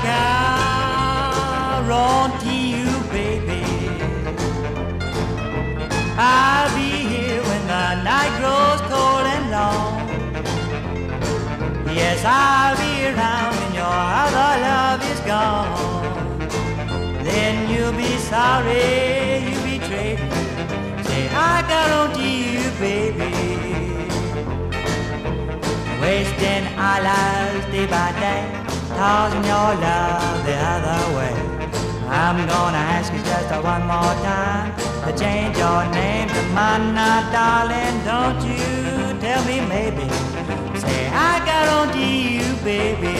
guarantee you, baby, I'll be here when the night grows cold and long. Yes, I'll be around when your other love is gone. Then you'll be sorry you betrayed me. Say, I guarantee you, baby, wasting our lives day by day, tossing your love the other way. I'm gonna ask you just one more time to change your name to mine now, darling. Don't you tell me maybe. Say, I guarantee you, baby.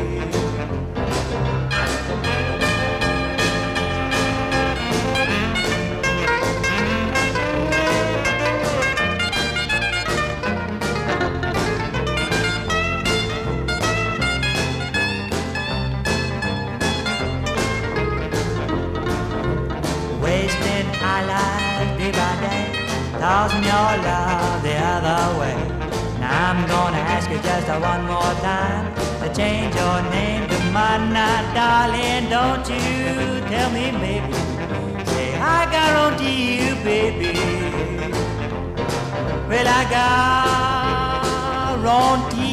Wasting our lives day by day, tossing your love the other way. Now I'm gonna ask you just one more time to change your name to mine now, darling. Don't you tell me maybe. Say, I guarantee you, baby. Well, I guarantee